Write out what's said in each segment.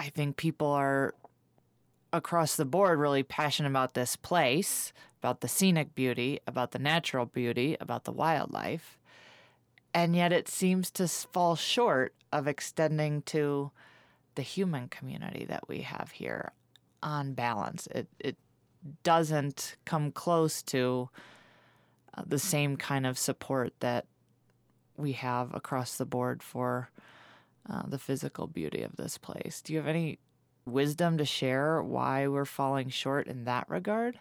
I think people are across the board really passionate about this place, about the scenic beauty, about the natural beauty, about the wildlife. And yet it seems to fall short of extending to the human community that we have here on balance. It doesn't come close to the same kind of support that we have across the board for the physical beauty of this place. Do you have any wisdom to share why we're falling short in that regard?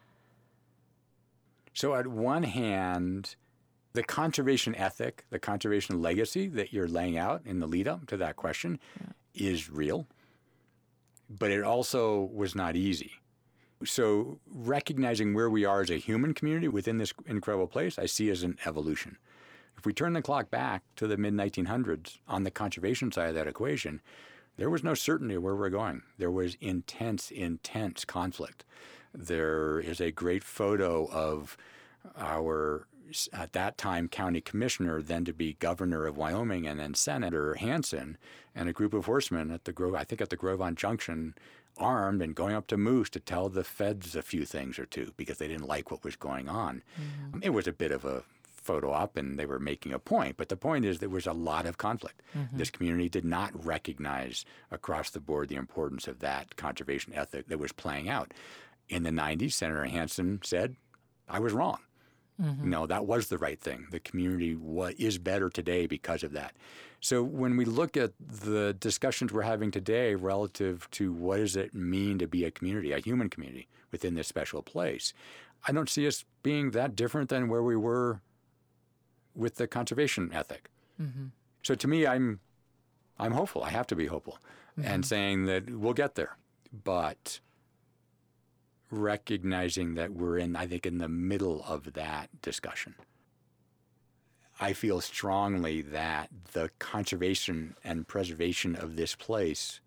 So at one hand, the conservation ethic, the conservation legacy that you're laying out in the lead up to that question is real, but it also was not easy. So recognizing where we are as a human community within this incredible place, I see as an evolution. If we turn the clock back to the mid-1900s on the conservation side of that equation, there was no certainty of where we're going. There was intense conflict. There is a great photo of our, at that time, county commissioner, then to be governor of Wyoming, and then Senator Hansen, and a group of horsemen at the Grove, I think at the Grove on Junction, armed and going up to Moose to tell the feds a few things or two because they didn't like what was going on. Mm-hmm. It was a bit of a photo op, and they were making a point. But the point is there was a lot of conflict. Mm-hmm. This community did not recognize across the board the importance of that conservation ethic that was playing out. In the 90s, Senator Hansen said, I was wrong. Mm-hmm. No, that was the right thing. The community is better today because of that. So when we look at the discussions we're having today relative to what does it mean to be a community, a human community within this special place, I don't see us being that different than where we were with the conservation ethic. Mm-hmm. So to me, I'm hopeful. I have to be hopeful, and saying that we'll get there, but recognizing that we're in the middle of that discussion. I feel strongly that the conservation and preservation of this place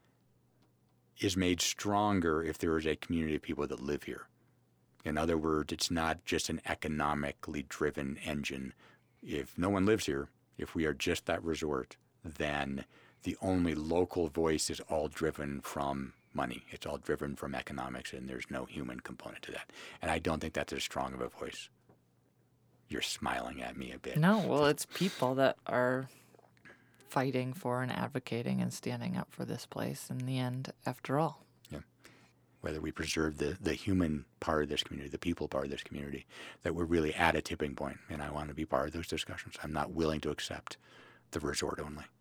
is made stronger if there is a community of people that live here. In other words, it's not just an economically driven engine. If no one lives here, if we are just that resort, then the only local voice is all driven from money. It's all driven from economics, and there's no human component to that. And I don't think that's as strong of a voice. You're smiling at me a bit. No, well, it's people that are fighting for and advocating and standing up for this place in the end, after all. Yeah. Whether we preserve the human part of this community, the people part of this community, that we're really at a tipping point, and I want to be part of those discussions. I'm not willing to accept the resort only.